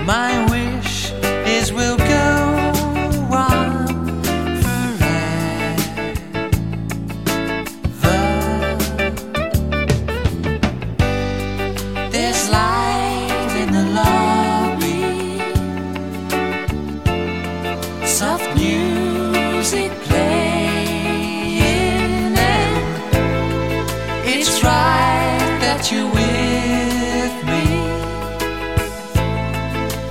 My wish is we'll go on forever. There's light in the lobby, soft music playing, and it's right that you